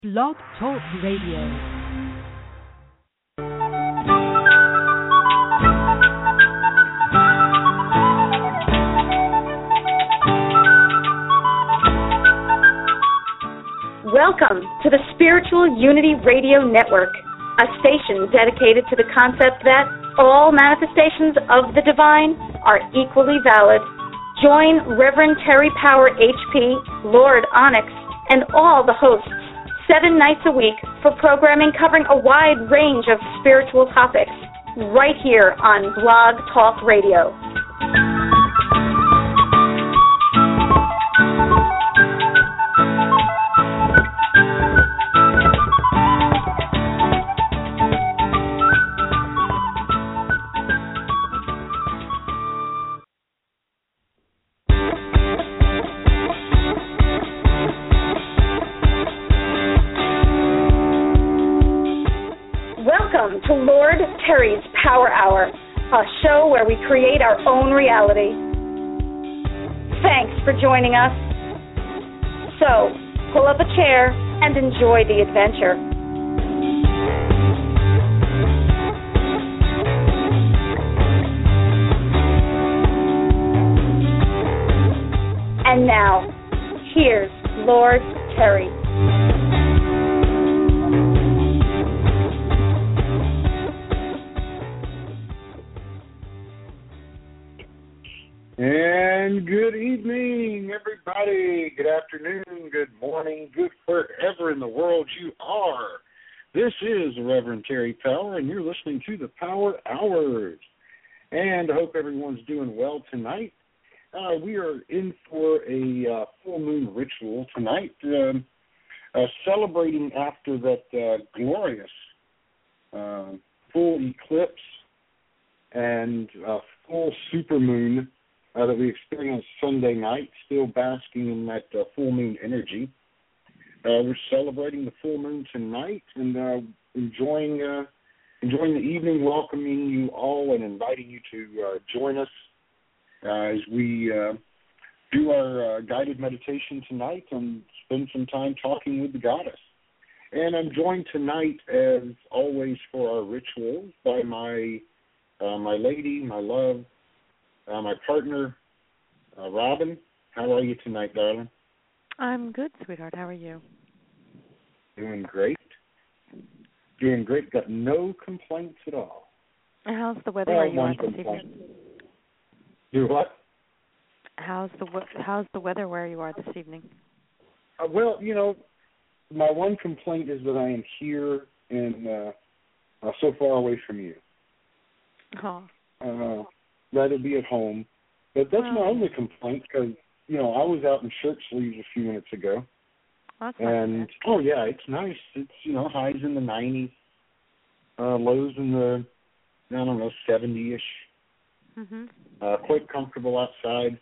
Blog Talk Radio. Welcome to the Spiritual Unity Radio Network, a station dedicated to the concept that all manifestations of the divine are equally valid. Join Reverend Terry Power HP, Lord Onyx, and all the hosts 7 nights a week for programming covering a wide range of spiritual topics right here on Blog Talk Radio. Welcome to Lord Terry's Power Hour, a show where we create our own reality. Thanks for joining us. So, pull up a chair and enjoy the adventure. And now, here's Lord Terry. And good evening, everybody. Good afternoon, good morning, good wherever in the world you are. This is Reverend Terry Power, and you're listening to the Power Hours. And I hope everyone's doing well tonight. We are in for a full moon ritual tonight, celebrating after that glorious full eclipse and full supermoon that we experienced Sunday night, still basking in that full moon energy. We're celebrating the full moon tonight and enjoying the evening, welcoming you all and inviting you to join us as we do our guided meditation tonight and spend some time talking with the goddess. And I'm joined tonight, as always, for our ritual by my lady, my love, my partner, Robin. How are you tonight, darling? I'm good, sweetheart. How are you? Doing great. Doing great. Got no complaints at all. How's the weather where you are this evening? Do what? How's the weather where you are this evening? Well, you know, my one complaint is that I am here and so far away from you. Oh. Rather be at home. But that's my only complaint because, you know, I was out in shirt sleeves a few minutes ago. That's and, oh, yeah, it's nice. It's, you know, highs in the 90s, lows in the, 70-ish. Mm-hmm. Quite comfortable outside.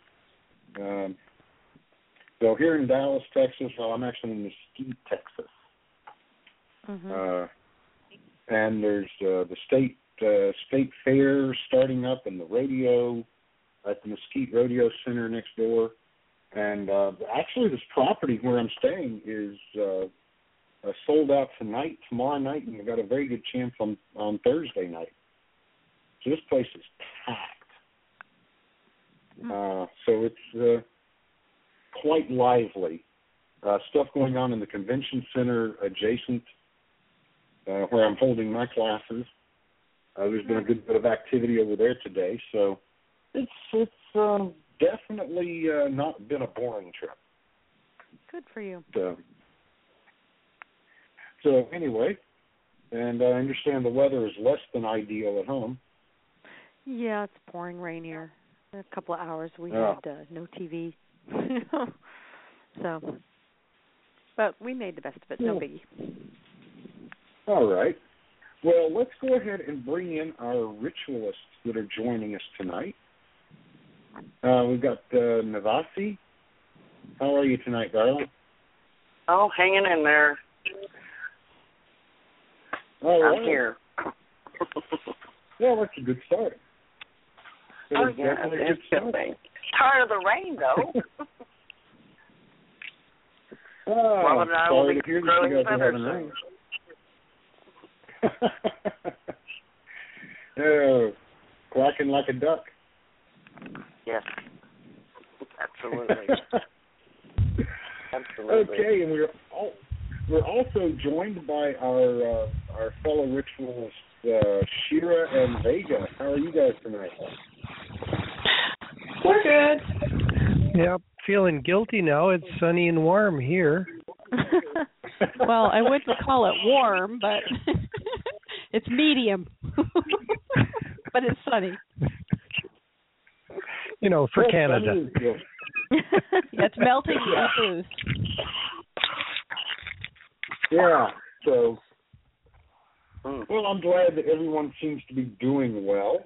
So here in Dallas, Texas, I'm actually in Mesquite, Texas. Mm-hmm. And there's the state fair starting up and the rodeo at the Mesquite Rodeo Center next door. And actually this property where I'm staying is sold out tonight, tomorrow night, and we've got a very good chance on Thursday night. So this place is packed. So it's quite lively. Stuff going on in the convention center adjacent where I'm holding my classes. There's been a good bit of activity over there today, so it's definitely not been a boring trip. Good for you. So anyway, and I understand the weather is less than ideal at home. Yeah, it's pouring rain here. In a couple of hours we had no TV. So, but we made the best of it, no biggie. All right. Well, let's go ahead and bring in our ritualists that are joining us tonight. We've got Navasi. How are you tonight, darling? Oh, hanging in there. All right. I'm here. Well, that's a good start. It's good thing. Tired of the rain, though. Robin and I will be growing feathers soon. Oh, quacking like a duck. Yes, absolutely. Absolutely. Okay, and we're also joined by our fellow ritualists, Shira and Vega. How are you guys tonight? We're good. Yep, feeling guilty now. It's sunny and warm here. Well, I wouldn't call it warm, but it's medium. But it's sunny. You know, for Canada. It's melting the blues. Yeah, so, well, I'm glad that everyone seems to be doing well.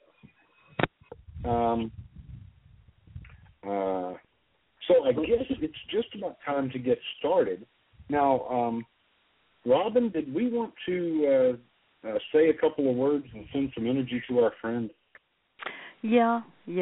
So I guess it's just about time to get started. Now, Robin, did we want to say a couple of words and send some energy to our friend? Yeah.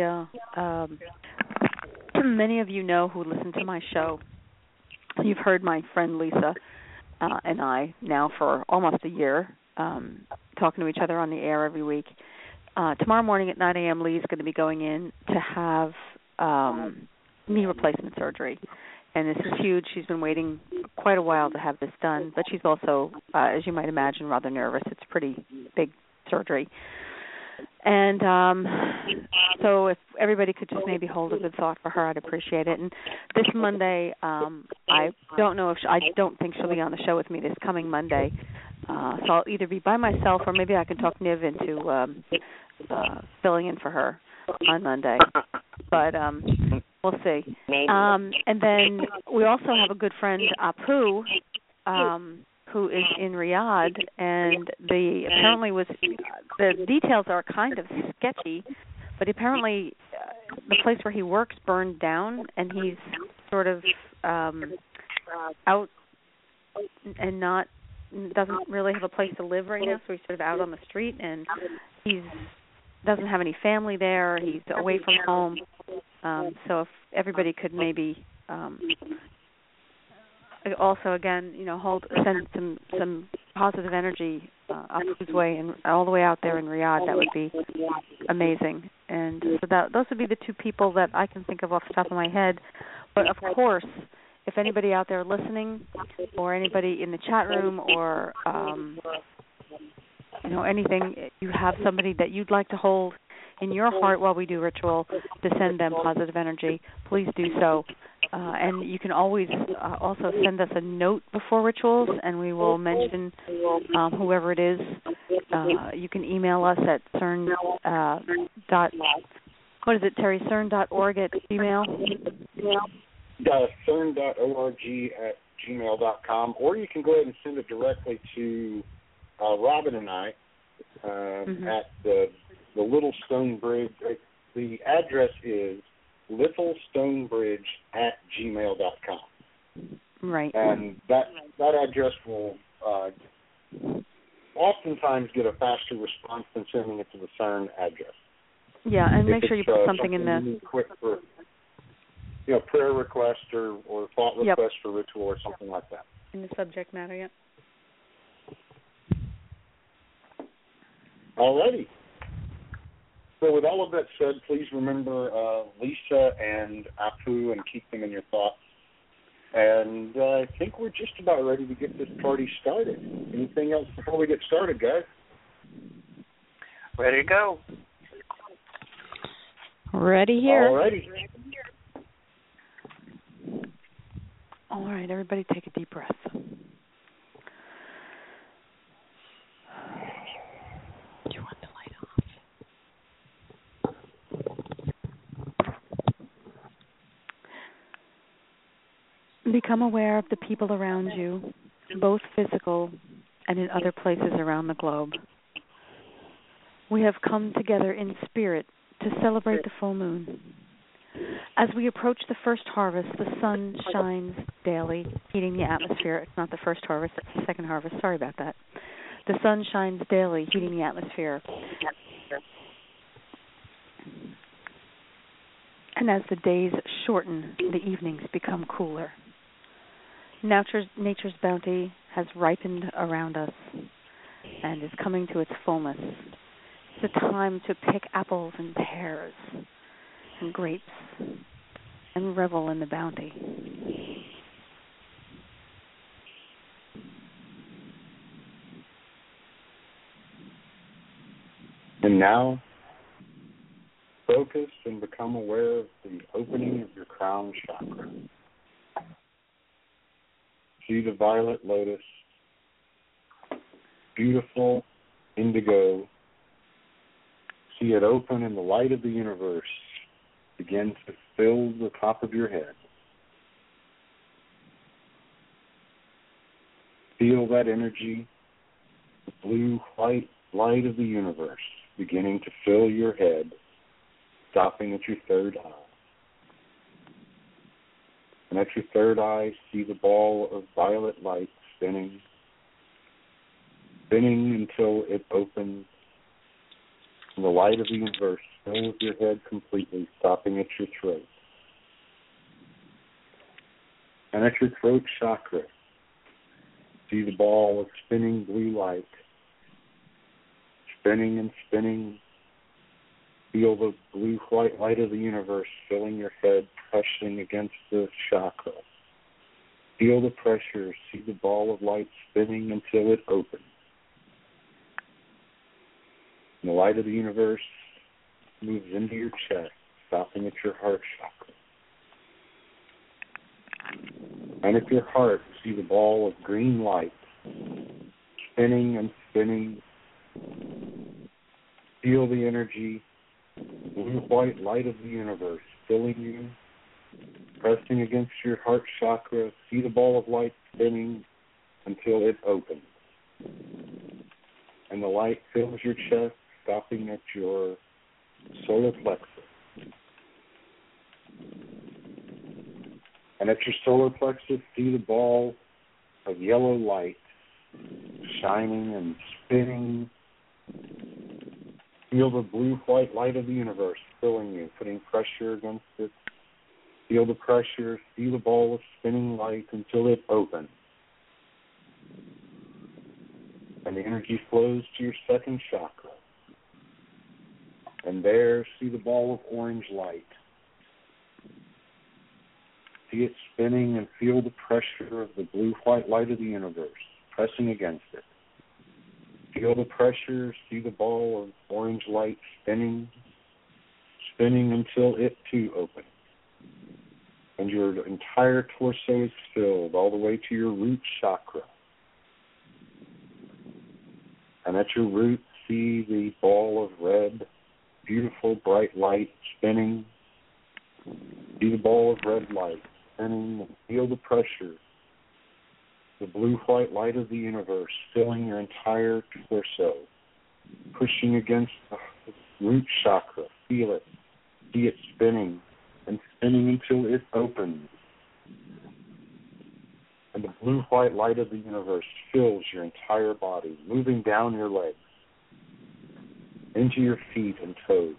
Many of you know who listen to my show. You've heard my friend Lisa and I now for almost a year talking to each other on the air every week. Tomorrow morning at 9 a.m., Lee's going to be going in to have knee replacement surgery. And this is huge. She's been waiting quite a while to have this done, but she's also, as you might imagine, rather nervous. It's a pretty big surgery. And so if everybody could just maybe hold a good thought for her, I'd appreciate it. And this Monday, I don't know if I don't think she'll be on the show with me this coming Monday. So I'll either be by myself or maybe I can talk Niv into filling in for her on Monday. But we'll see. And then we also have a good friend, Apu, who is in Riyadh, and apparently the details are kind of sketchy, but apparently the place where he works burned down, and he's sort of out and doesn't really have a place to live right now, so he's sort of out on the street, and he doesn't have any family there. He's away from home. So if everybody could maybe also, again, send some positive energy up his way and all the way out there in Riyadh, that would be amazing. And so those would be the two people that I can think of off the top of my head. But of course, if anybody out there listening, or anybody in the chat room, or anything, you have somebody that you'd like to hold in your heart while we do ritual to send them positive energy, please do so. And you can always also send us a note before rituals, and we will mention whoever it is. You can email us at CERN.org at Gmail? CERN.org@gmail.com, or you can go ahead and send it directly to Robin and I at the Little Stone Bridge. The address is littlestonebridge@gmail.com. Right. And that address will oftentimes get a faster response than sending it to the CERN address. Yeah, and make sure you put something in the quick for prayer request or thought request for ritual or something like that. In the subject matter, yeah. Alrighty. So with all of that said, please remember Lisa and Apu and keep them in your thoughts. And I think we're just about ready to get this party started. Anything else before we get started, guys? Ready to go. Ready here. Alrighty. All right, everybody take a deep breath. Do you want the light off? Become aware of the people around you, both physical and in other places around the globe. We have come together in spirit to celebrate the full moon. As we approach the first harvest, the sun shines daily, heating the atmosphere. It's not the first harvest, it's the second harvest. Sorry about that. The sun shines daily, heating the atmosphere. And as the days shorten, the evenings become cooler. Nature's bounty has ripened around us and is coming to its fullness. It's a time to pick apples and pears and grapes and revel in the bounty. And now, focus and become aware of the opening of your crown chakra. See the violet lotus, beautiful indigo. See it open and the light of the universe begin to fill the top of your head. Feel that energy, the blue-white light of the universe beginning to fill your head, stopping at your third eye. And at your third eye, see the ball of violet light spinning until it opens. And the light of the universe fills your head completely, stopping at your throat. And at your throat chakra, see the ball of spinning blue light, spinning and spinning. Feel the blue-white light of the universe filling your head, pressing against the chakra. Feel the pressure. See the ball of light spinning until it opens. And the light of the universe moves into your chest, stopping at your heart chakra. And at your heart, see the ball of green light spinning and spinning. Feel the energy, blue-white light of the universe filling you, pressing against your heart chakra. See the ball of light spinning until it opens. And the light fills your chest, stopping at your solar plexus. And at your solar plexus, see the ball of yellow light shining and spinning. Feel the blue-white light of the universe filling you, putting pressure against it. Feel the pressure. See the ball of spinning light until it opens. And the energy flows to your second chakra. And there, see the ball of orange light. See it spinning and feel the pressure of the blue-white light of the universe pressing against it. Feel the pressure, see the ball of orange light spinning until it too opens. And your entire torso is filled all the way to your root chakra. And at your root, see the ball of red, beautiful bright light spinning. See the ball of red light spinning and feel the pressure. The blue-white light of the universe filling your entire torso, pushing against the root chakra. Feel it. See it spinning and spinning until it opens. And the blue-white light of the universe fills your entire body, moving down your legs, into your feet and toes.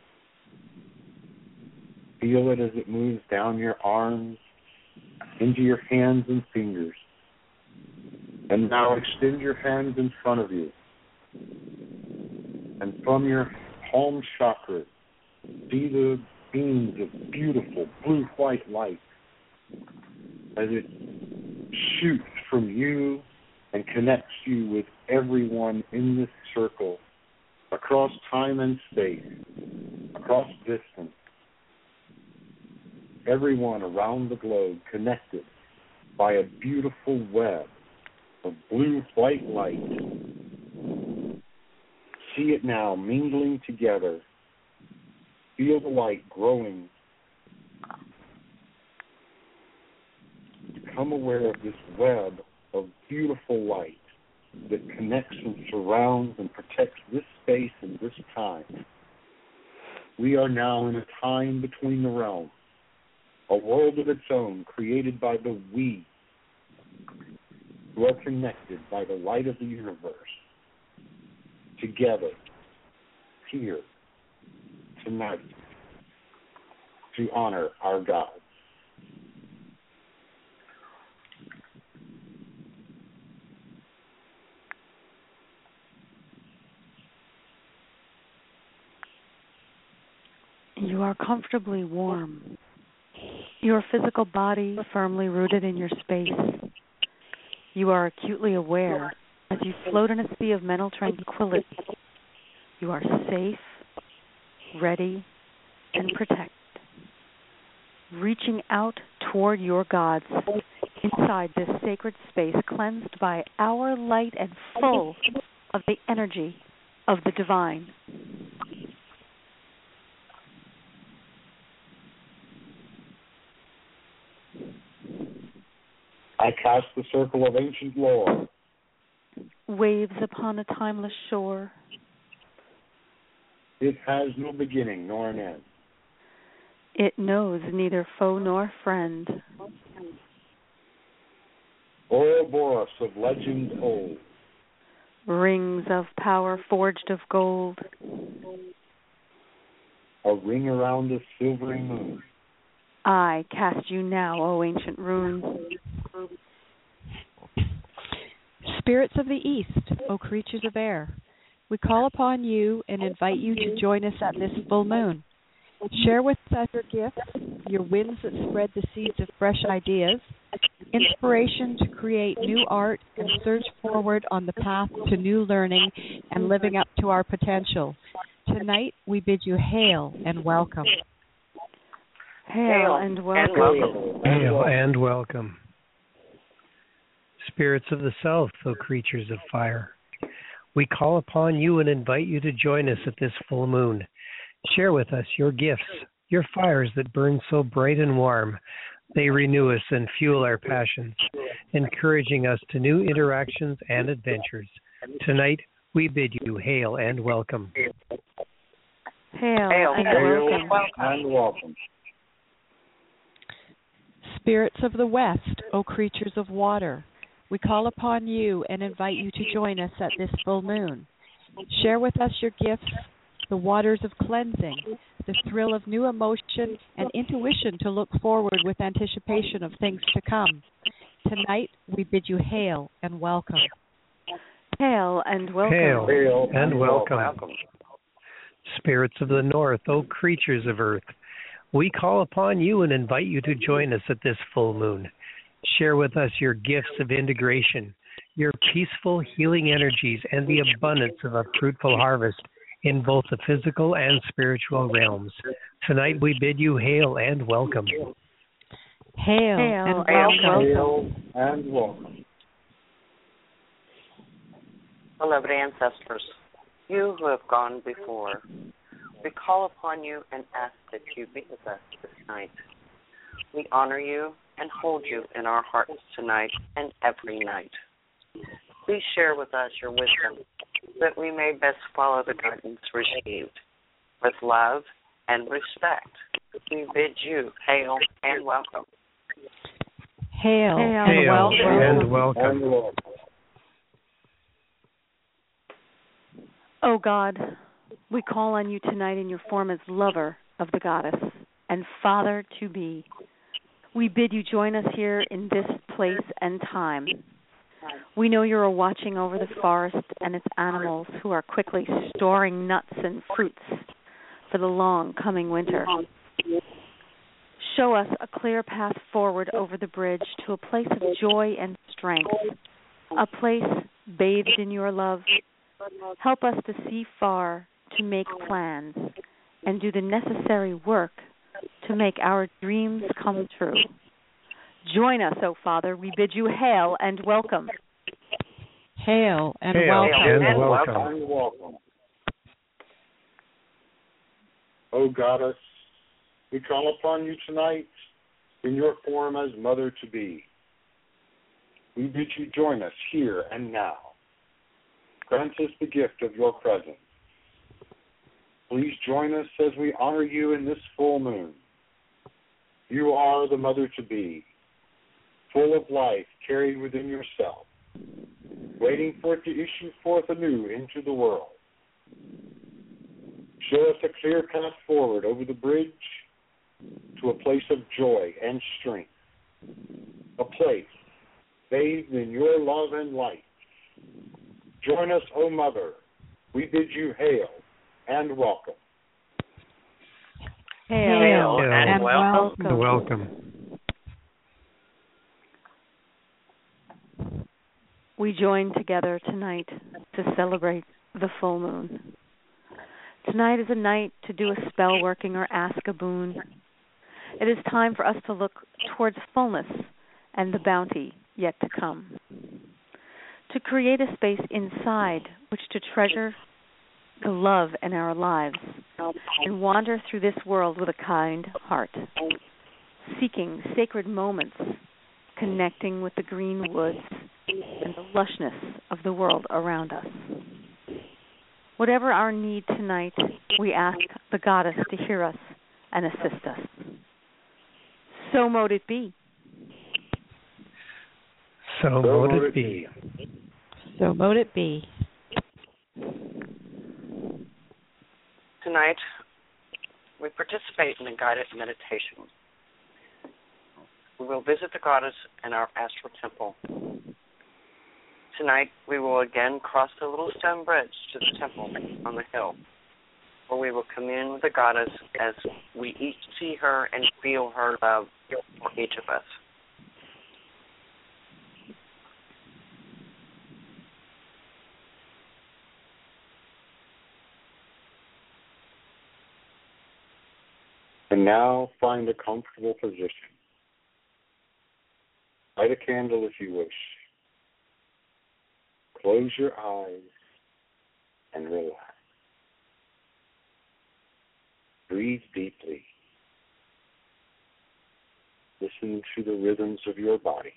Feel it as it moves down your arms, into your hands and fingers. And now extend your hands in front of you. And from your palm chakra, see the beams of beautiful blue-white light as it shoots from you and connects you with everyone in this circle, across time and space, across distance. Everyone around the globe connected by a beautiful web of blue-white light. See it now mingling together. Feel the light growing. Become aware of this web of beautiful light that connects and surrounds and protects this space and this time. We are now in a time between the realms, a world of its own created by the we, who are connected by the light of the universe, together, here, tonight, to honor our gods. You are comfortably warm. Your physical body firmly rooted in your space. You are acutely aware as you float in a sea of mental tranquility. You are safe, ready, and protected. Reaching out toward your gods inside this sacred space, cleansed by our light and full of the energy of the divine. I cast the circle of ancient lore. Waves upon a timeless shore. It has no beginning nor an end. It knows neither foe nor friend. Ouroboros of legend old. Rings of power forged of gold. A ring around a silvery moon. I cast you now, O ancient runes. Spirits of the East, O creatures of air, we call upon you and invite you to join us at this full moon. Share with us your gifts, your winds that spread the seeds of fresh ideas, inspiration to create new art and surge forward on the path to new learning and living up to our potential. Tonight, we bid you hail and welcome. Hail and welcome. Hail and welcome. Spirits of the South, O creatures of fire, we call upon you and invite you to join us at this full moon. Share with us your gifts, your fires that burn so bright and warm. They renew us and fuel our passions, encouraging us to new interactions and adventures. Tonight, we bid you hail and welcome. Hail and welcome. Spirits of the West, O creatures of water, we call upon you and invite you to join us at this full moon. Share with us your gifts, the waters of cleansing, the thrill of new emotion and intuition to look forward with anticipation of things to come. Tonight, we bid you hail and welcome. Hail and welcome. Hail and welcome. Spirits of the North, O creatures of earth, we call upon you and invite you to join us at this full moon. Share with us your gifts of integration, your peaceful healing energies, and the abundance of a fruitful harvest in both the physical and spiritual realms. Tonight we bid you hail and welcome. Hail and welcome. Hail and welcome. Beloved ancestors, you who have gone before, we call upon you and ask that you be with us this night. We honor you and hold you in our hearts tonight and every night. Please share with us your wisdom that we may best follow the guidance received. With love and respect, we bid you hail and welcome. Hail and welcome. O God, we call on you tonight in your form as lover of the goddess and father to be. We bid you join us here in this place and time. We know you are watching over the forest and its animals who are quickly storing nuts and fruits for the long coming winter. Show us a clear path forward over the bridge to a place of joy and strength, a place bathed in your love. Help us to see far, to make plans, and do the necessary work to make our dreams come true. Join us, O Father. We bid you hail and welcome. Hail and welcome. O Goddess, we call upon you tonight in your form as Mother to be. We bid you join us here and now. Grant us the gift of your presence. Please join us as we honor you in this full moon. You are the Mother to be, full of life carried within yourself, waiting for it to issue forth anew into the world. Show us a clear path forward over the bridge to a place of joy and strength, a place bathed in your love and light. Join us, O Mother. We bid you hail and welcome. Hail and welcome. Welcome. We join together tonight to celebrate the full moon. Tonight is a night to do a spell working or ask a boon. It is time for us to look towards fullness and the bounty yet to come. To create a space inside which to treasure the love in our lives and wander through this world with a kind heart, seeking sacred moments, connecting with the green woods and the lushness of the world around us. Whatever our need tonight, we ask the goddess to hear us and assist us. So mote it be. So mote it be. So mote it be. Tonight, we participate in a guided meditation. We will visit the goddess in our astral temple. Tonight, we will again cross the little stone bridge to the temple on the hill, where we will commune with the goddess as we each see her and feel her love for each of us. And now find a comfortable position. Light a candle if you wish. Close your eyes and relax. Breathe deeply. Listen to the rhythms of your body.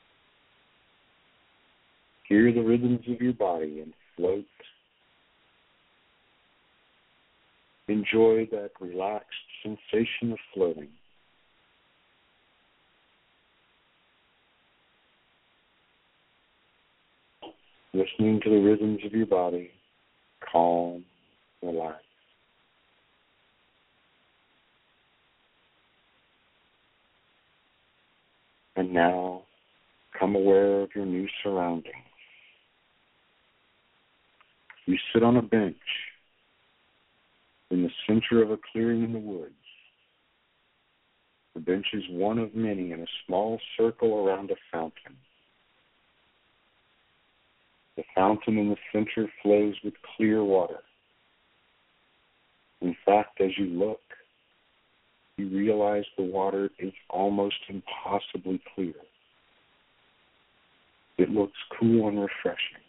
Hear the rhythms of your body and float. Enjoy that relaxed sensation of floating. Listening to the rhythms of your body, calm, relaxed. And now, become aware of your new surroundings. You sit on a bench in the center of a clearing in the woods. The bench is one of many in a small circle around a fountain. The fountain in the center flows with clear water. In fact, as you look, you realize the water is almost impossibly clear. It looks cool and refreshing.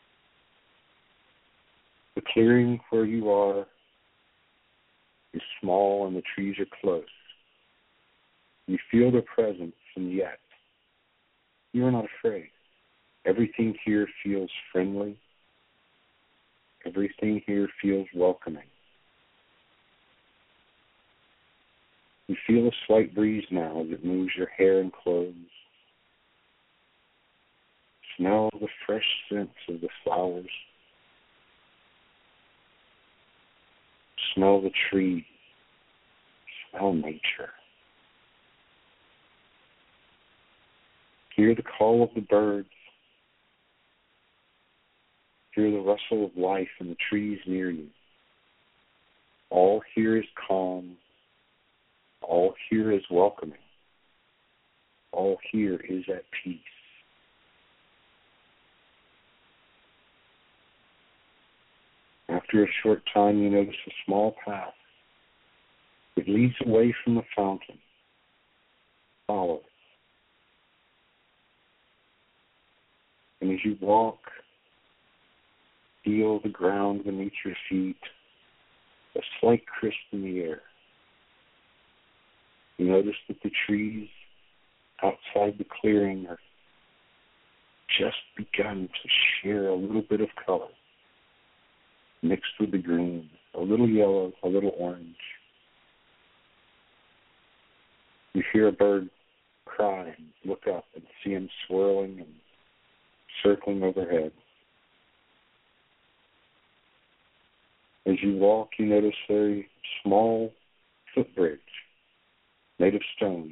The clearing where you are is small and the trees are close. You feel their presence, and yet you are not afraid. Everything here feels friendly. Everything here feels welcoming. You feel a slight breeze now as it moves your hair and clothes. Smell the fresh scents of the flowers. Smell the trees. Smell nature. Hear the call of the birds. Hear the rustle of life in the trees near you. All here is calm. All here is welcoming. All here is at peace. After a short time, you notice a small path. It leads away from the fountain. Follow it. And as you walk, feel the ground beneath your feet, a slight crisp in the air. You notice that the trees outside the clearing are just begun to share a little bit of color, mixed with the green, a little yellow, a little orange. You hear a bird cry and look up and see him swirling and circling overhead. As you walk, you notice a small footbridge made of stone.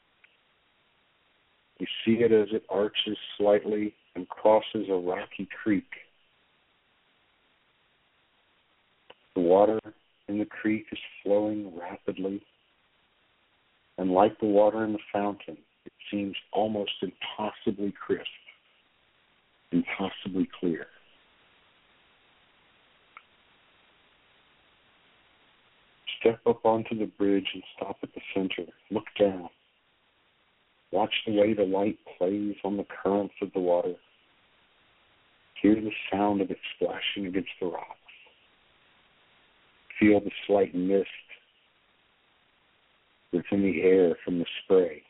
You see it as it arches slightly and crosses a rocky creek. The water in the creek is flowing rapidly, and like the water in the fountain, it seems almost impossibly crisp, impossibly clear. Step up onto the bridge and stop at the center. Look down. Watch the way the light plays on the currents of the water. Hear the sound of it splashing against the rocks. Feel the slight mist that's in the air from the spray.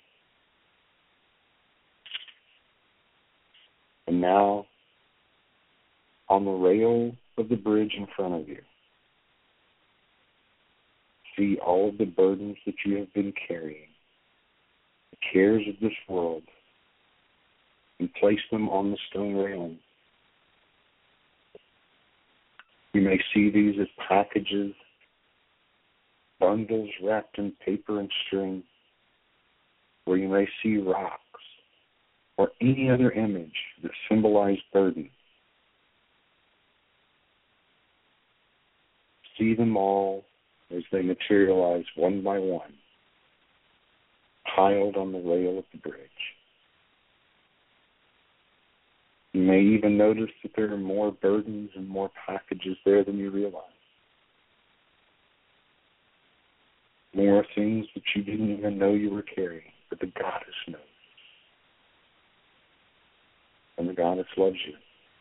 And now, on the rail of the bridge in front of you, see all of the burdens that you have been carrying, the cares of this world, and place them on the stone railing. You may see these as packages, bundles wrapped in paper and string, or you may see rocks or any other image that symbolize burden. See them all as they materialize one by one, piled on the rail of the bridge. You may even notice that there are more burdens and more packages there than you realize. More things that you didn't even know you were carrying, but the Goddess knows. And the Goddess loves you.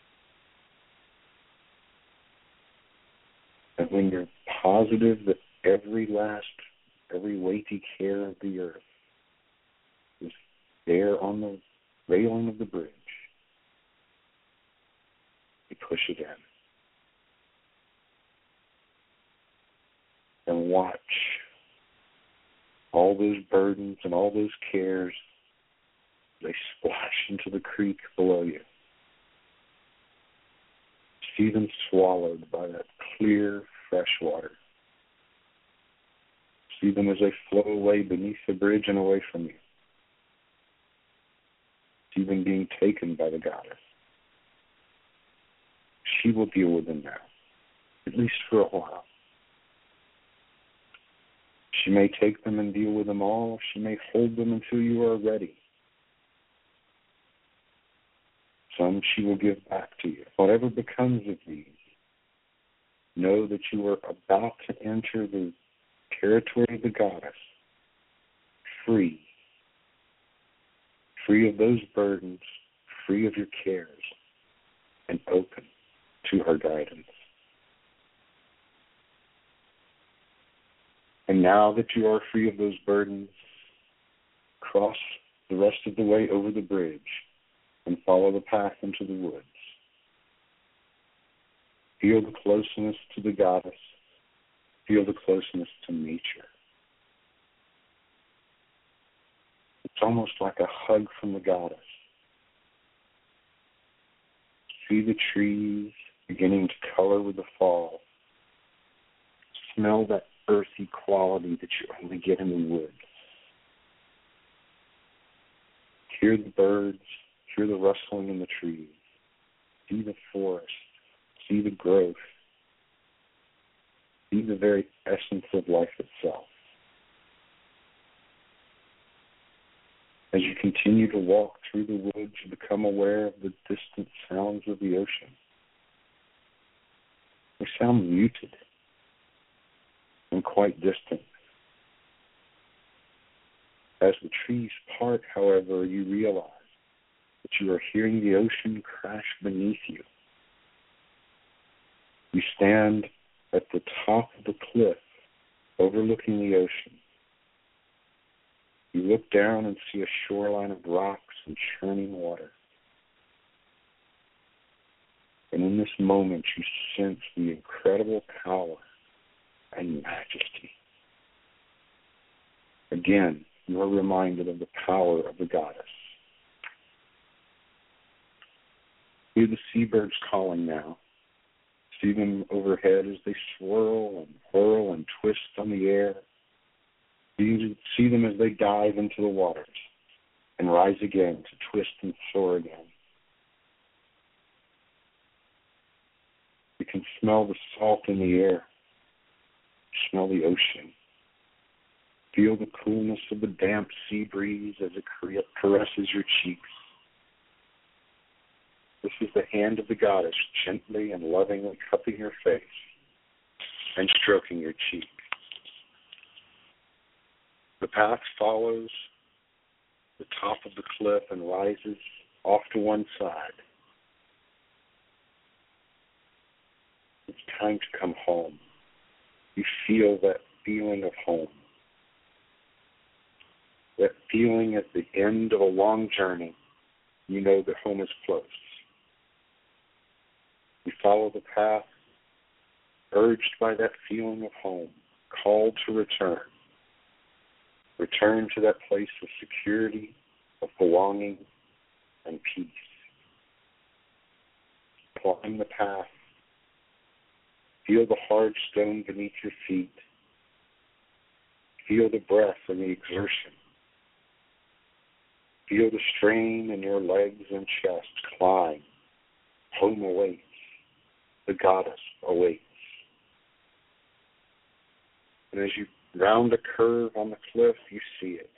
And when you're positive that every weighty care of the earth is there on the railing of the bridge, you push it in. And watch all those burdens and all those cares, they splash into the creek below you. See them swallowed by that clear, fresh water. See them as they flow away beneath the bridge and away from you. See them being taken by the Goddess. She will deal with them now, at least for a while. She may take them and deal with them all. She may hold them until you are ready. Some she will give back to you. Whatever becomes of these, know that you are about to enter the territory of the Goddess, free. Free of those burdens, free of your cares, and open to her guidance. And now that you are free of those burdens, cross the rest of the way over the bridge and follow the path into the woods. Feel the closeness to the Goddess. Feel the closeness to nature. It's almost like a hug from the Goddess. See the trees beginning to color with the fall. Smell that earthy quality that you only get in the woods. Hear the birds, hear the rustling in the trees. See the forest, see the growth. See the very essence of life itself. As you continue to walk through the woods, you become aware of the distant sounds of the ocean. They sound muted and quite distant. As the trees part, however, you realize that you are hearing the ocean crash beneath you. You stand at the top of the cliff overlooking the ocean. You look down and see a shoreline of rocks and churning water. And in this moment, you sense the incredible power and majesty. Again, you are reminded of the power of the Goddess. Hear the seabirds calling now. See them overhead as they swirl and whirl and twist on the air. See them as they dive into the waters and rise again to twist and soar again. You can smell the salt in the air. smell the ocean. Feel the coolness of the damp sea breeze as it caresses your cheeks. This is the hand of the goddess gently and lovingly cupping your face and stroking your cheek. The path follows the top of the cliff and rises off to one side. It's time to come home. You feel that feeling of home. That feeling at the end of a long journey, you know that home is close. You follow the path, urged by that feeling of home, called to return. Return to that place of security, of belonging, and peace. Climb the path. Feel the hard stone beneath your feet. Feel the breath and the exertion. Feel the strain in your legs and chest. Climb. Home awaits. The goddess awaits. And as you round a curve on the cliff, you see it.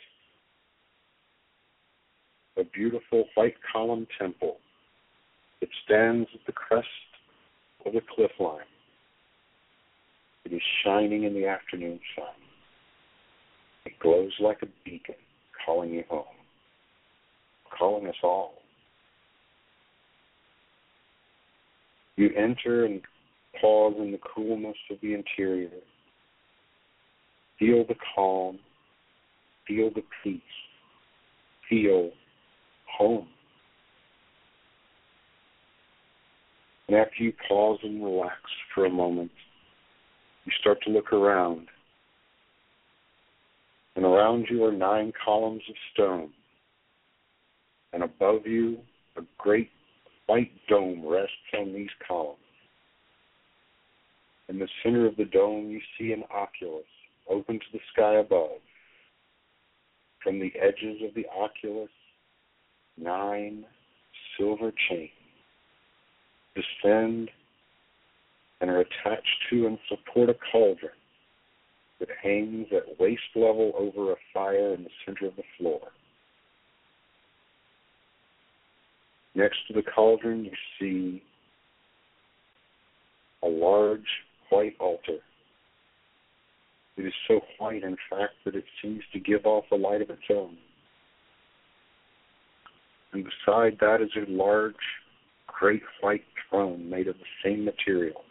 A beautiful white column temple. It stands at the crest of the cliff line. It is shining in the afternoon sun. It glows like a beacon, calling you home, calling us all. You enter and pause in the coolness of the interior. Feel the calm. Feel the peace. Feel home. And after you pause and relax for a moment, you start to look around. And around you are 9 columns of stone. And above you, a great white dome rests on these columns. In the center of the dome, you see an oculus open to the sky above. From the edges of the oculus, 9 silver chains descend and are attached to and support a cauldron that hangs at waist level over a fire in the center of the floor. Next to the cauldron, you see a large white altar. It is so white, in fact, that it seems to give off a light of its own. And beside that is a large, great white throne made of the same material.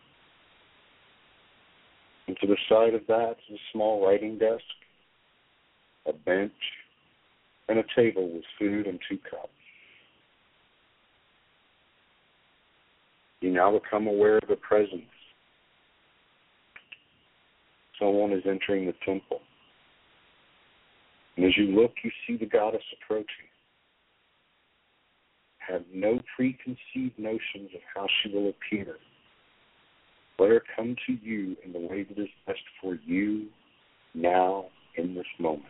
And to the side of that is a small writing desk, a bench, and a table with food and 2 cups. You now become aware of the presence. Someone is entering the temple. And as you look, you see the goddess approaching. Have no preconceived notions of how she will appear. Let her come to you in the way that is best for you now in this moment.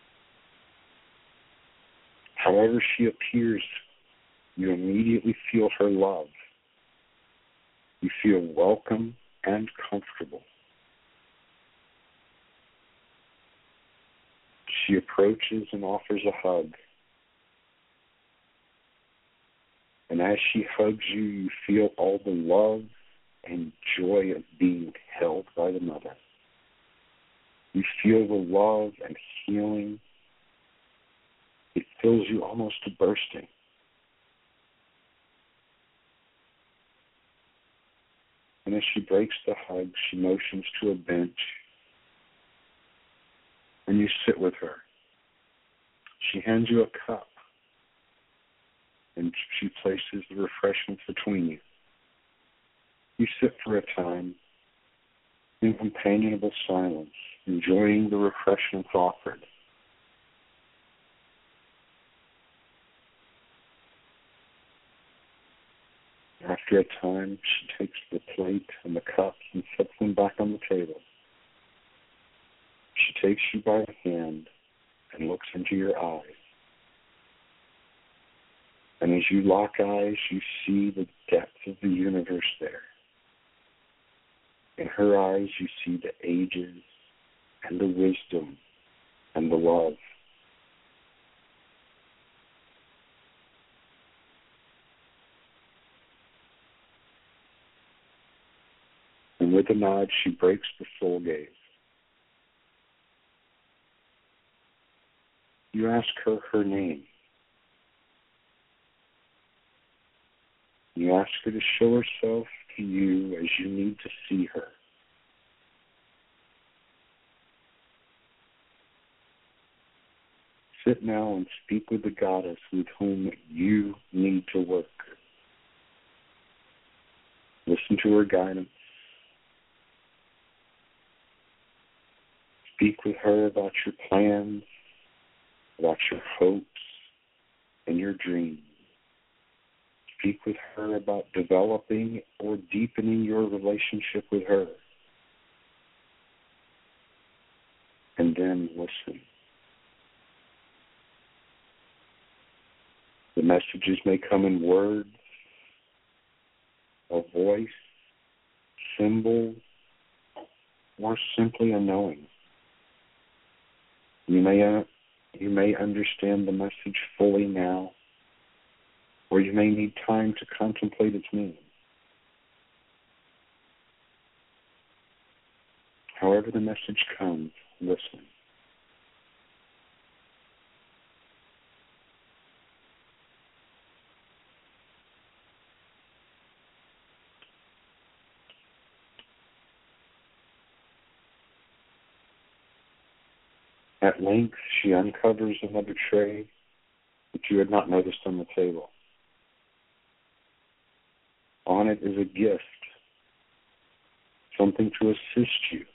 However she appears, you immediately feel her love. You feel welcome and comfortable. She approaches and offers a hug. And as she hugs you, you feel all the love and joy of being held by the mother. You feel the love and healing. It fills you almost to bursting. And as she breaks the hug, she motions to a bench, and you sit with her. She hands you a cup, and she places the refreshments between you. You sit for a time in companionable silence, enjoying the refreshments offered. After a time, she takes the plate and the cups and sets them back on the table. She takes you by the hand and looks into your eyes. And as you lock eyes, you see the depth of the universe there. In her eyes, you see the ages and the wisdom and the love. And with a nod, she breaks the soul gaze. You ask her her name. You ask her to show herself to you as you need to see her. Sit now and speak with the goddess with whom you need to work. Listen to her guidance. Speak with her about your plans, about your hopes and your dreams. Speak with her about developing or deepening your relationship with her. And then listen. The messages may come in words, a voice, symbols, or simply a knowing. You may understand the message fully now, or you may need time to contemplate its meaning. However the message comes, listen. At length, she uncovers another tray that you had not noticed on the table. On it is a gift, something to assist you,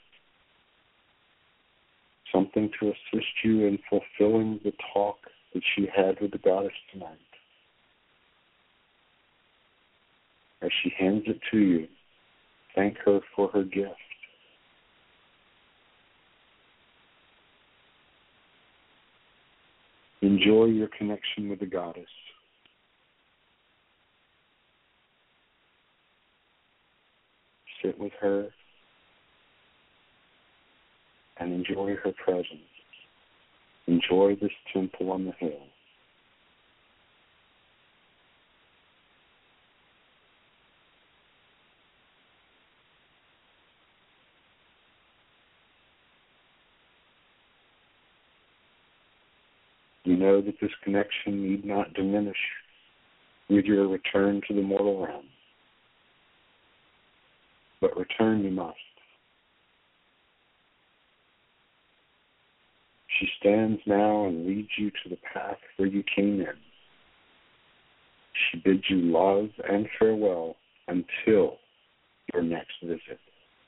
something to assist you in fulfilling the talk that she had with the goddess tonight. As she hands it to you, thank her for her gift. Enjoy your connection with the goddess. Sit with her and enjoy her presence. Enjoy this temple on the hill. You know that this connection need not diminish with your return to the mortal realm. But return you must. She stands now and leads you to the path where you came in. She bids you love and farewell until your next visit.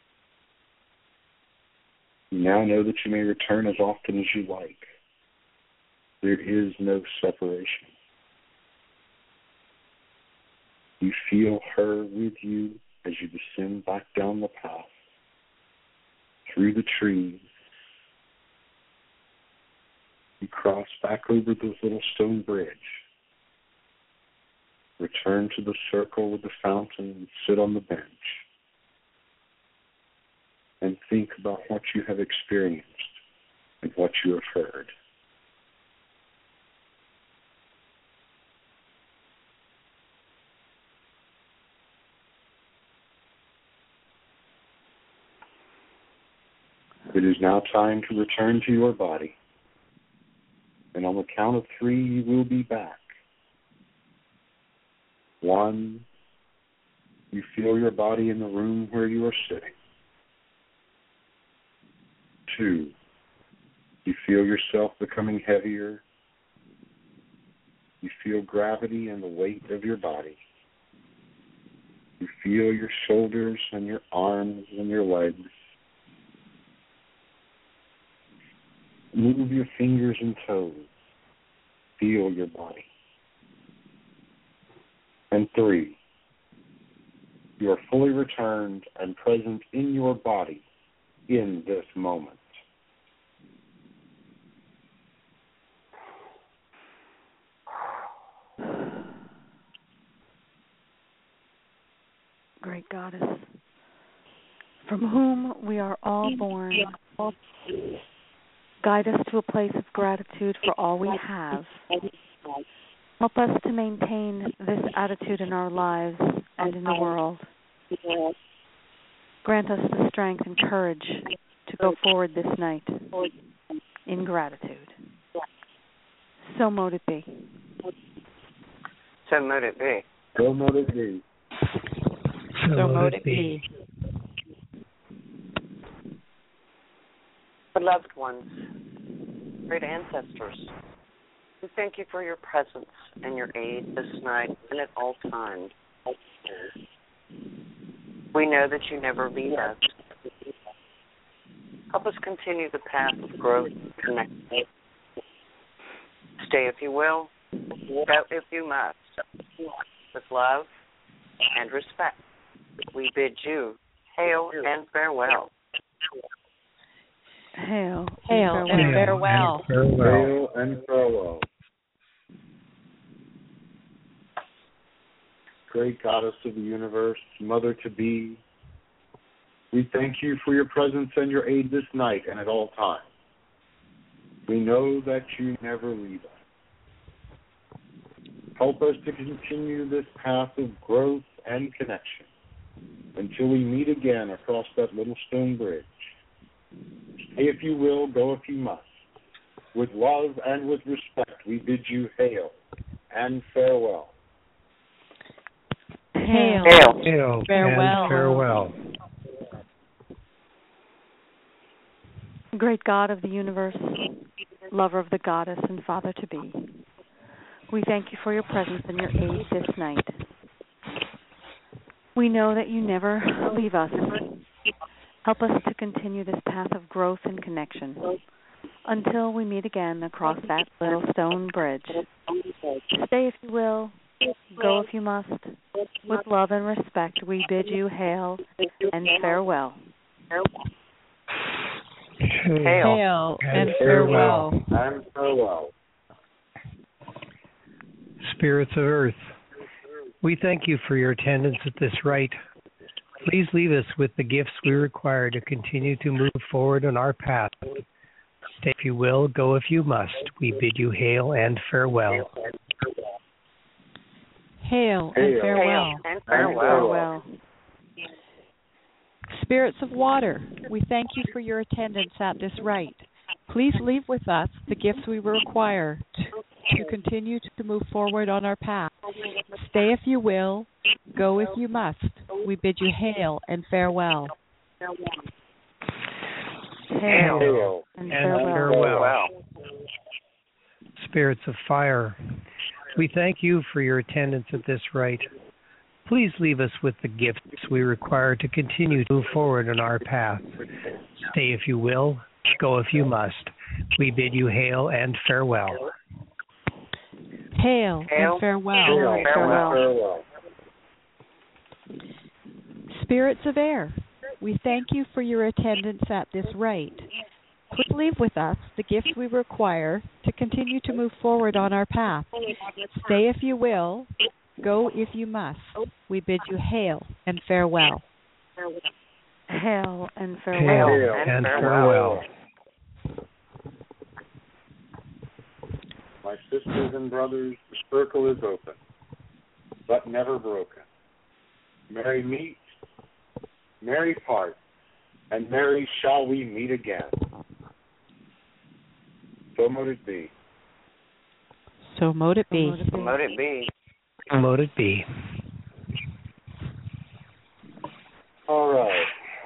You now know that you may return as often as you like. There is no separation. You feel her with you as you descend back down the path, through the trees. You cross back over this little stone bridge. Return to the circle with the fountain and sit on the bench. And think about what you have experienced and what you have heard. It is now time to return to your body. And on the count of 3, you will be back. 1, you feel your body in the room where you are sitting. 2, you feel yourself becoming heavier. You feel gravity and the weight of your body. You feel your shoulders and your arms and your legs. Move your fingers and toes. Feel your body. And 3, you are fully returned and present in your body in this moment. Great Goddess, from whom we are all born Guide us to a place of gratitude for all we have. Help us to maintain this attitude in our lives and in the world. Grant us the strength and courage to go forward this night in gratitude. So mote it be. So mote it be. So mote it be. So mote it be. Beloved ones, great ancestors, we thank you for your presence and your aid this night and at all times. We know that you never leave us. Help us continue the path of growth and connection. Stay if you will, go if you must. With love and respect, we bid you hail and farewell. Hail and farewell. Hail and farewell. Great Goddess of the universe, Mother to be, we thank you for your presence and your aid this night and at all times. We know that you never leave us. Help us to continue this path of growth and connection until we meet again across that little stone bridge. Stay if you will, go if you must. With love and with respect, we bid you hail and farewell. Hail and farewell. Great God of the universe, lover of the goddess and father to be, we thank you for your presence and your aid this night. We know that you never leave us. Help us to continue this path of growth and connection until we meet again across that little stone bridge. Stay if you will, go if you must. With love and respect, we bid you hail and farewell. Hail and farewell. And farewell. Spirits of Earth, we thank you for your attendance at this rite. Please leave us with the gifts we require to continue to move forward on our path. Stay if you will, go if you must. We bid you hail and farewell. Hail and farewell. Hail and farewell. Spirits of water, we thank you for your attendance at this rite. Please leave with us the gifts we require to continue to move forward on our path. Stay if you will, go if you must. We bid you hail and farewell. Hail and farewell. Spirits of fire, we thank you for your attendance at this rite. Please leave us with the gifts we require to continue to move forward on our path. Stay if you will, go if you must. We bid you hail and farewell. Hail and farewell. Hail and farewell. Spirits of air, we thank you for your attendance at this rite. Please leave with us the gifts we require to continue to move forward on our path. Stay if you will, go if you must. We bid you hail and farewell. Hail and farewell. Hail and farewell. My sisters and brothers, the circle is open, but never broken. Merry meet, merry part, and merry shall we meet again. So mote it be. So mote it be. Mote it be. Mote it be. All right.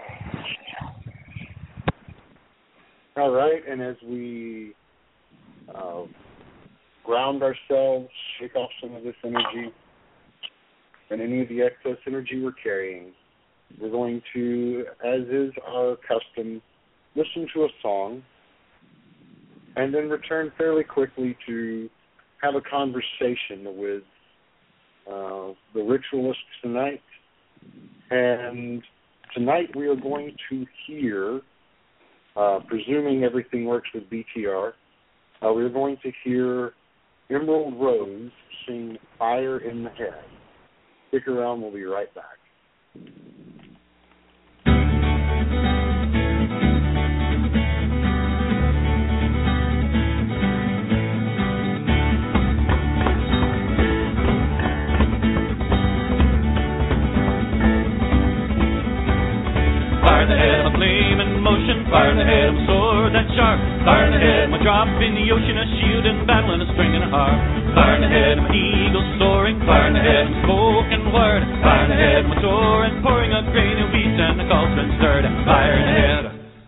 All right, and as we ground ourselves, shake off some of this energy and any of the excess energy we're carrying, we're going to, as is our custom, listen to a song and then return fairly quickly to have a conversation with the ritualists tonight. And tonight we are going to hear, presuming everything works with BTR, we're going to hear Emerald Rose sing Fire in the Head. Stick around, we'll be right back. Fire in the head, I'm a sword that's sharp. Fire in the head, I'm a drop in the ocean, a shield and battle and a string and a harp. Fire in the head, I'm an eagle soaring. Fire in the head, I'm a spoken word. Fire in the head, I'm a torrent pouring a grain of wheat and the cauldron stirred. Fire in the head.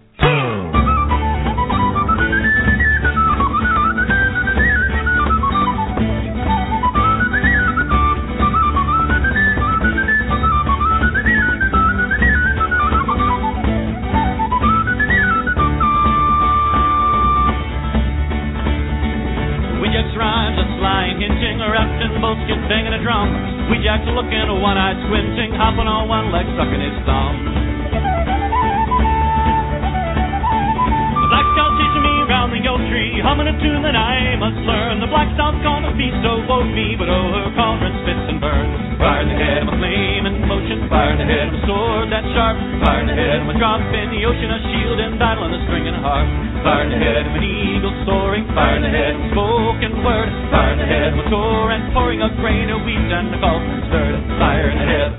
Bullshit banging a drum. We jacks are looking, one-eyed squinting, hopping on one leg, sucking his thumb. The black scout chasing me round the oak tree, humming a tune that I must learn. The black scout's gonna be so woke me, but oh, her cauldron spits and burns. Fire in the head, I'm a flame in motion. Fire in the head, I'm a sword that's sharp. Fire in the head, I'm a drop in the ocean, a shield in battle and a string and a harp. Fire in the head, I'm an eagle soaring. Fire in the head, I'm a spoken word. Fire in the head, I'm a torrent pouring a grain of wheat and the cauldron stirred. Fire in the head.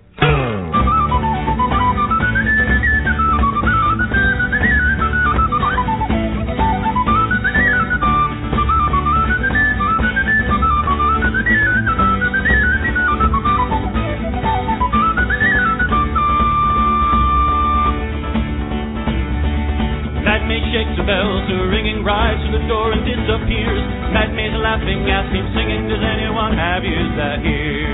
Shakes the bells, the ringing rides to the door and disappears. Mad Maze laughing, asking, singing, does anyone have ears that hear?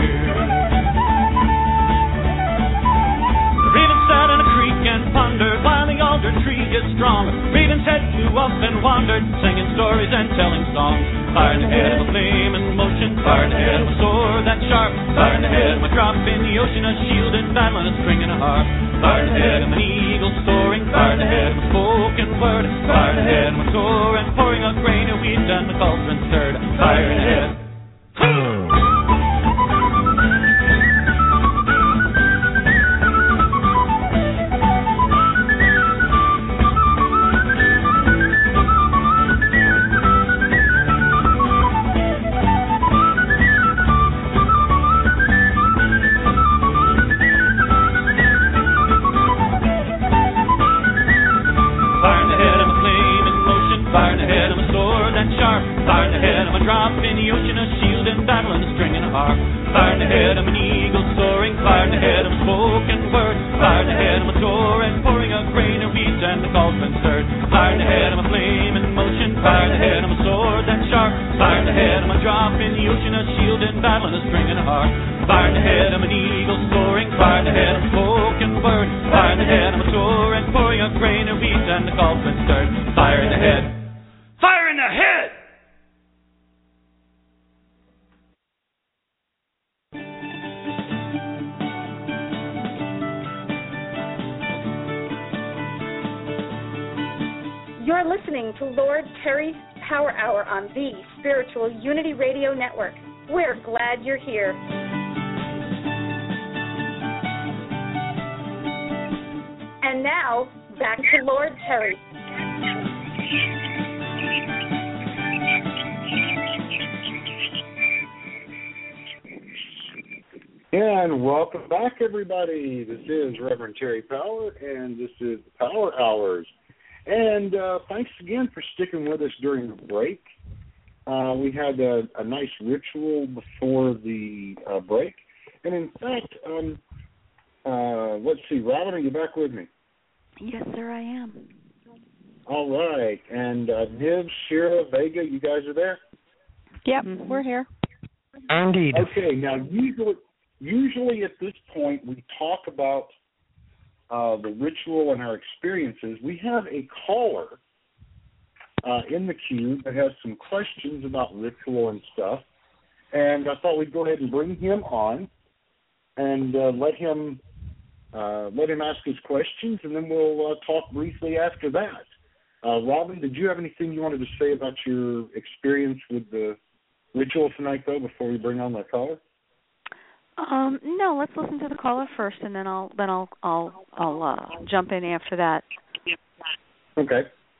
The raven sat in a creek and pondered while the alder tree gets strong. Raven's head flew up and wandered, singing stories and telling songs. Fire in the head, of a flame in motion. Fire in the head, of a sword that's sharp. Fire in the head, of a drop in the ocean, a shield in battle and a string and a harp. Fire in the head, of an eagle soaring. Fire in the head, of a spoken word. Fire in the head, of a torrent pouring a grain of wheat and the cauldron stirred. Fire in the head. You're listening to Lord Terry's Power Hour on the Spiritual Unity Radio Network. We're glad you're here. And now, back to Lord Terry. And welcome back, everybody. This is Reverend Terry Power, and this is the Power Hours. And thanks again for sticking with us during the break. We had a nice ritual before the break. And in fact, let's see, Robin, are you back with me? Yes, sir, I am. All right. And Niv, Shira, Vega, you guys are there? Yep, we're here. Indeed. Okay, now usually at this point we talk about the ritual and our experiences. We have a caller in the queue that has some questions about ritual and stuff, and I thought we'd go ahead and bring him on and let him ask his questions, and then we'll talk briefly after that. Robin, did you have anything you wanted to say about your experience with the ritual tonight, though, before we bring on that caller? No, let's listen to the caller first, and then I'll jump in after that. Okay.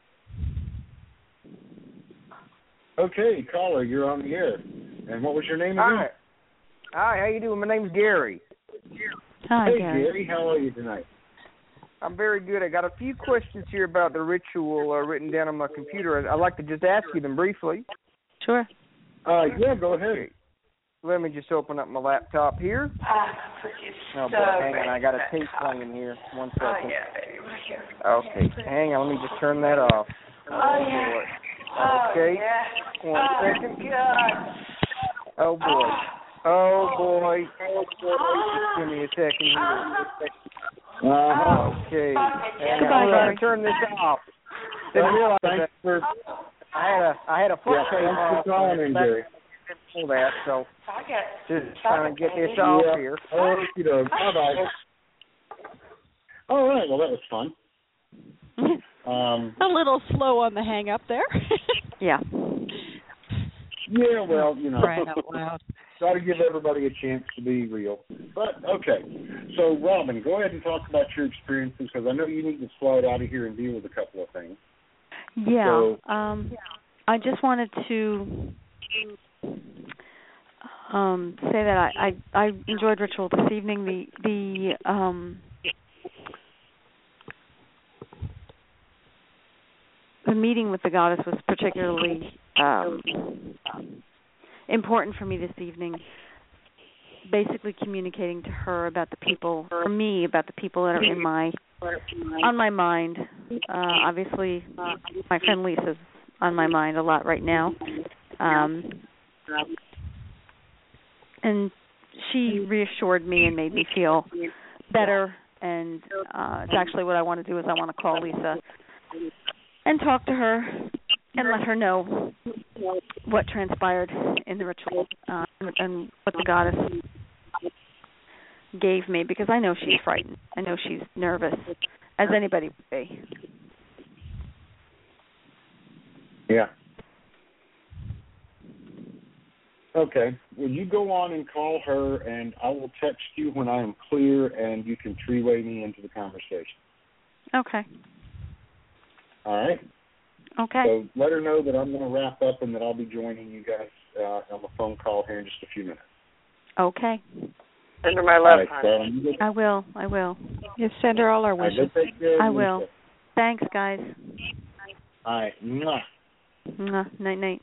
Okay, caller, you're on the air. And what was your name again? Hi, how you doing? My name's Gary. Hi, hey, Gary. Gary, how are you tonight? I'm very good. I got a few questions here about the ritual written down on my computer. I'd like to just ask you them briefly. Sure. Yeah, go ahead. Let me just open up my laptop here. Oh, boy, hang on. I got a tape playing here. 1 second. Oh, yeah, baby, right here. Okay, hang on. Let me just turn that off. Oh, yeah. Boy. Okay. Yeah. 1 second. God. Oh, boy. Oh, boy. Just give me a second here. Okay. Goodbye, I'm going to turn this off. Didn't realize that. I had a foot tape on. Pull that, so just trying to get this off here. Bye-bye. All right, well, that was fun. A little slow on the hang up there. Yeah. Yeah, well, you know, Crying out loud. got to give everybody a chance to be real. But, okay. So, Robin, go ahead and talk about your experiences, because I know you need to slide out of here and deal with a couple of things. Yeah. So, I just wanted to say that I enjoyed ritual this evening. The meeting with the goddess was particularly important for me this evening. Basically communicating to her about the people, or me, about the people that are on my mind. Obviously, my friend Lisa's on my mind a lot right now. And she reassured me and made me feel better. And it's actually what I want to do is I want to call Lisa and talk to her and let her know what transpired in the ritual and what the goddess gave me, because I know she's frightened. I know she's nervous, as anybody would be. Yeah. Okay. Well, you go on and call her, and I will text you when I am clear, and you can three-way me into the conversation. Okay. All right? Okay. So let her know that I'm going to wrap up and that I'll be joining you guys on a phone call here in just a few minutes. Okay. Send her my love, honey. I will. Yes, send her all our wishes. I will. Thanks, guys. All right. Mwah. Night.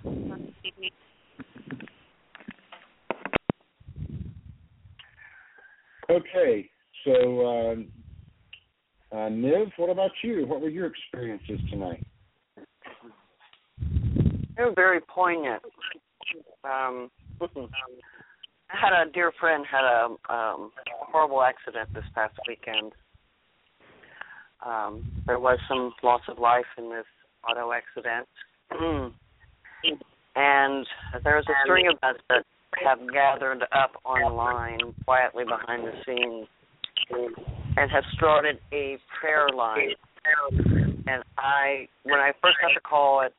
Okay, so Niv, what about you? What were your experiences tonight? They were very poignant. I had a dear friend had a horrible accident this past weekend. There was some loss of life in this auto accident. And there's a string of us that have gathered up online quietly behind the scenes and have started a prayer line. And when I first got the call at,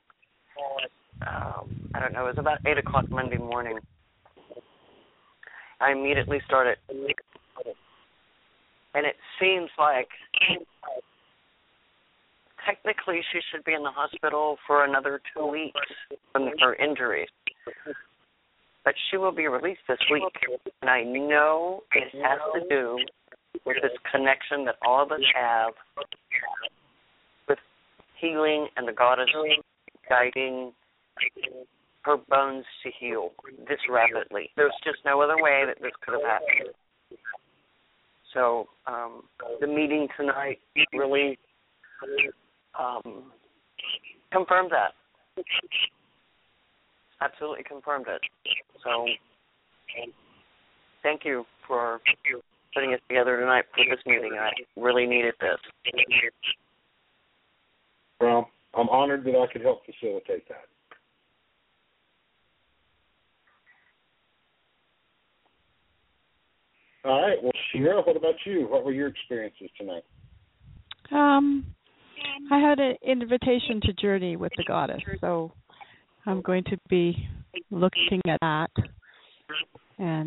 I don't know, it was about 8 o'clock Monday morning, I immediately started. And it seems like technically she should be in the hospital for another 2 weeks from her injuries. But she will be released this week. And I know it has to do with this connection that all of us have with healing and the goddess guiding her bones to heal this rapidly. There's just no other way that this could have happened. So the meeting tonight really confirmed that. Absolutely confirmed it. So thank you for putting us together tonight for this meeting. I really needed this. Well, I'm honored that I could help facilitate that. All right. Well, Shira, what about you? What were your experiences tonight? I had an invitation to journey with the goddess, so I'm going to be looking at that and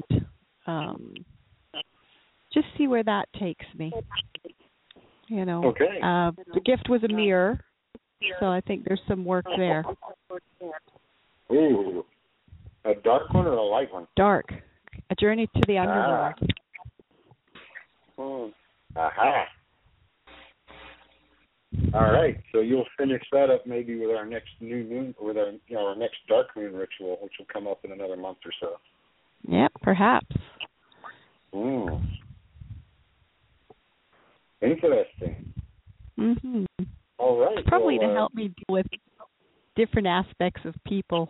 just see where that takes me. You know, okay. The gift was a mirror, so I think there's some work there. Ooh, a dark one or a light one? Dark. A journey to the underworld. Aha. All right, so you'll finish that up maybe with our next new moon, with our next dark moon ritual, which will come up in another month or so. Yeah, perhaps. Interesting. Mm-hmm. All right. Probably to help me deal with different aspects of people.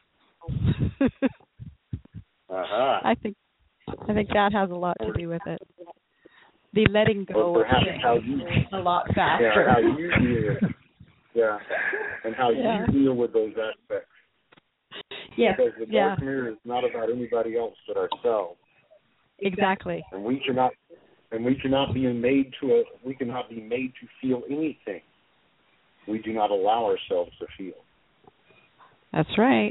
I think that has a lot to do with it. The letting go of things a lot faster. Yeah, how you deal. Yeah, and how you deal with those aspects. Yes. Because the dark mirror is not about anybody else but ourselves. Exactly. And we cannot be made to feel anything we do not allow ourselves to feel. That's right.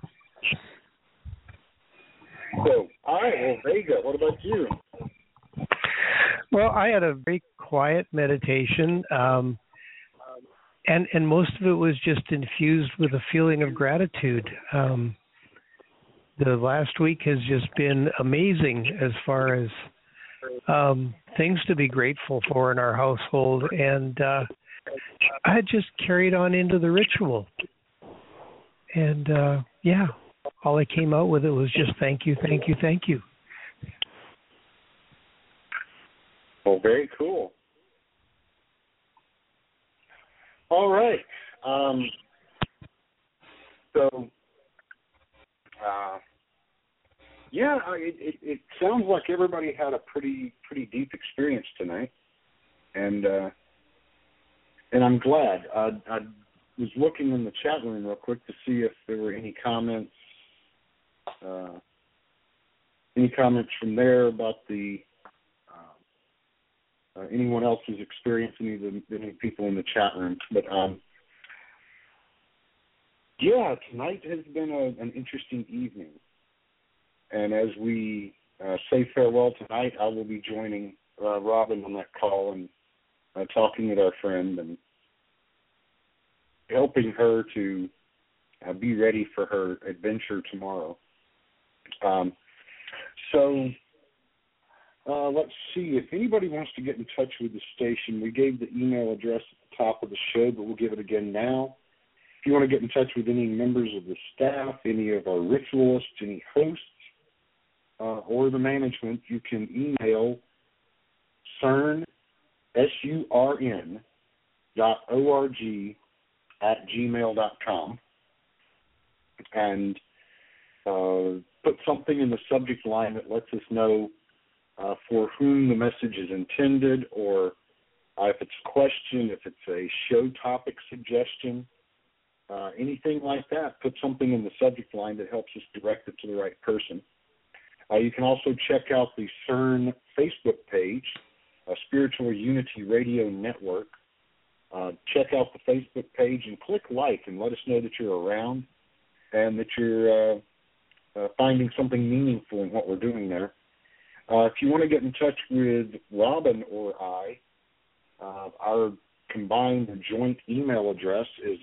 So, all right, well, Vega, what about you? Well, I had a very quiet meditation, and most of it was just infused with a feeling of gratitude. The last week has just been amazing as far as things to be grateful for in our household, and I just carried on into the ritual. And, all I came out with it was just thank you, thank you, thank you. Well, very cool. All right. It sounds like everybody had a pretty deep experience tonight, and I'm glad. I was looking in the chat room real quick to see if there were any comments from there about anyone else's experience, any people in the chat room. But tonight has been an interesting evening. And as we say farewell tonight, I will be joining Robin on that call and talking with our friend and helping her to be ready for her adventure tomorrow. Let's see. If anybody wants to get in touch with the station, we gave the email address at the top of the show, but we'll give it again now. If you want to get in touch with any members of the staff, any of our ritualists, any hosts, or the management, you can email CERN, SURN.org@gmail.com and put something in the subject line that lets us know for whom the message is intended, or if it's a question, if it's a show topic suggestion, anything like that. Put something in the subject line that helps us direct it to the right person. You can also check out the CERN Facebook page, Spiritual Unity Radio Network. Check out the Facebook page and click like and let us know that you're around and that you're finding something meaningful in what we're doing there. If you want to get in touch with Robin or I, our combined or joint email address is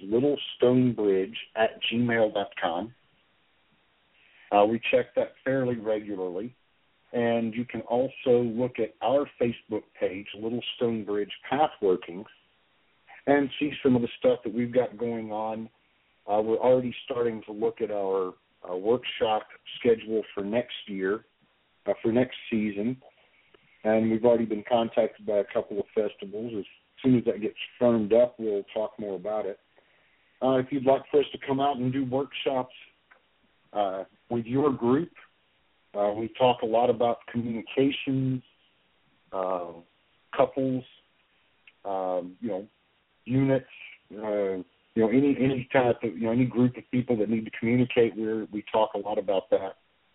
littlestonebridge@gmail.com. We check that fairly regularly. And you can also look at our Facebook page, Little Stonebridge Pathworkings, and see some of the stuff that we've got going on. We're already starting to look at our workshop schedule for next year, for next season. And we've already been contacted by a couple of festivals. As soon as that gets firmed up, we'll talk more about it. If you'd like for us to come out and do workshops with your group, we talk a lot about communications, couples, units, any type of, any group of people that need to communicate. We talk a lot about that.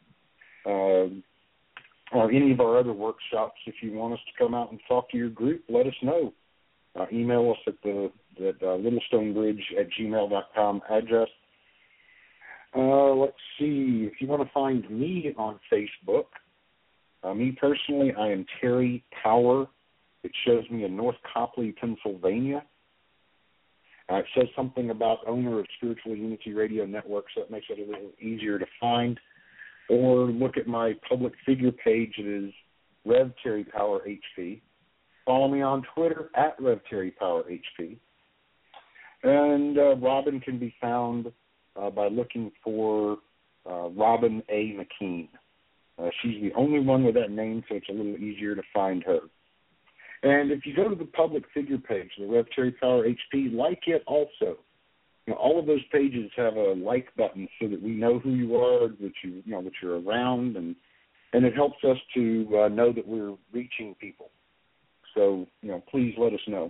Or any of our other workshops. If you want us to come out and talk to your group, let us know. Email us at the littlestonebridge@gmail.com address. Let's see. If you want to find me on Facebook, me personally, I am Terry Power. It shows me in North Copley, Pennsylvania. It says something about owner of Spiritual Unity Radio Network, so it makes it a little easier to find. Or look at my public figure page. It is Rev Terry Power HP. Follow me on Twitter at Rev Terry Power HP. And Robin can be found by looking for Robin A. McKean. She's the only one with that name, so it's a little easier to find her. And if you go to the public figure page, the Rev Terry Power HP, like it also. All of those pages have a like button so that we know who you are, that that you're around, and it helps us to know that we're reaching people. So please let us know.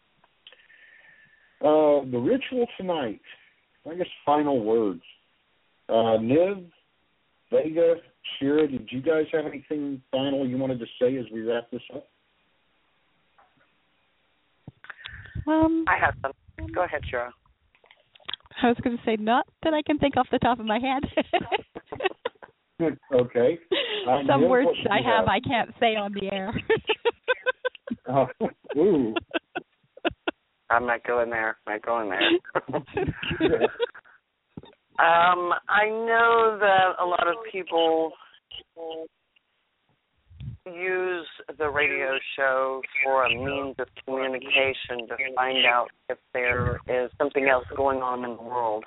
The ritual tonight, I guess final words. Niv, Vega, Shira, did you guys have anything final you wanted to say as we wrap this up? I have some. Go ahead, Shira. I was going to say not that I can think off the top of my head. Okay. Some words I can't say on the air. Ooh. I'm not going there. I know that a lot of people use the radio show for a means of communication to find out if there is something else going on in the world.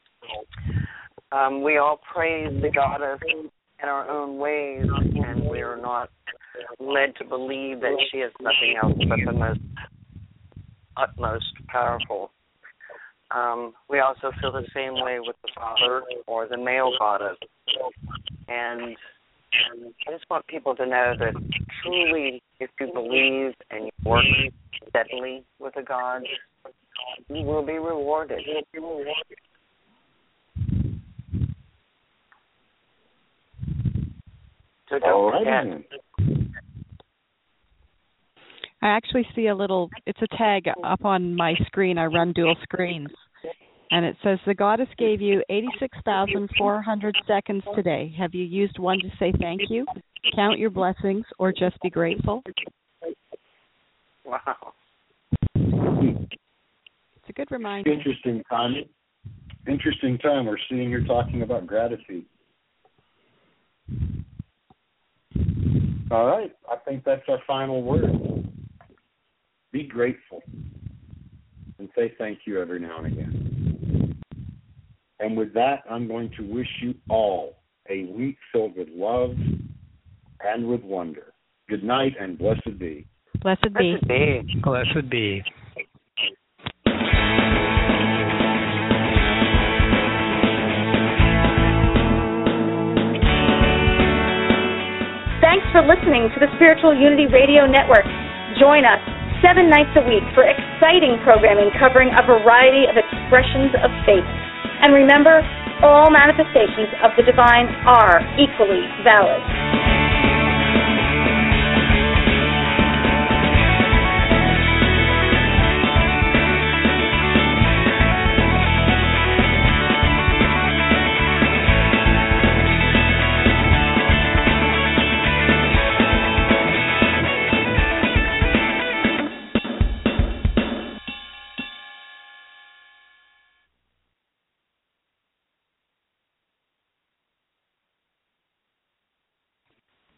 We all praise the goddess in our own ways, and we are not led to believe that she is nothing else but the utmost powerful. We also feel the same way with the Father or the male goddess. And I just want people to know that truly, if you believe and you work steadily with a God, you will be rewarded. So don't forget. I actually see it's a tag up on my screen. I run dual screens. And it says, the goddess gave you 86,400 seconds today. Have you used one to say thank you, count your blessings, or just be grateful? Wow. It's a good reminder. Interesting time. We're sitting here talking about gratitude. All right. I think that's our final word. Be grateful and say thank you every now and again. And with that, I'm going to wish you all a week filled with love and with wonder. Good night and blessed be. Blessed be. Blessed be. Thanks for listening to the Spiritual Unity Radio Network. Join us 7 nights a week for exciting programming covering a variety of expressions of faith. And remember, all manifestations of the divine are equally valid.